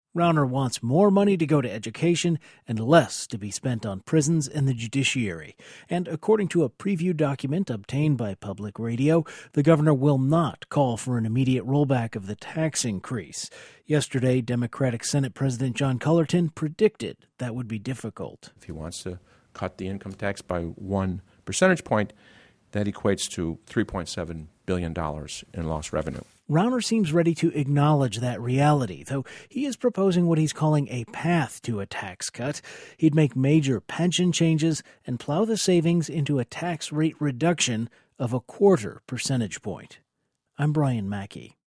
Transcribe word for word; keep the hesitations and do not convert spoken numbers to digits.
Rauner wants more money to go to education and less to be spent on prisons and the judiciary. And according to a preview document obtained by Public Radio, the governor will not call for an immediate rollback of the tax increase. Yesterday, Democratic Senate President John Cullerton predicted that would be difficult. If he wants to cut the income tax by one percentage point, that equates to three point seven billion dollars in lost revenue. Rauner seems ready to acknowledge that reality, though he is proposing what he's calling a path to a tax cut. He'd make major pension changes and plow the savings into a tax rate reduction of a quarter percentage point. I'm Brian Mackey.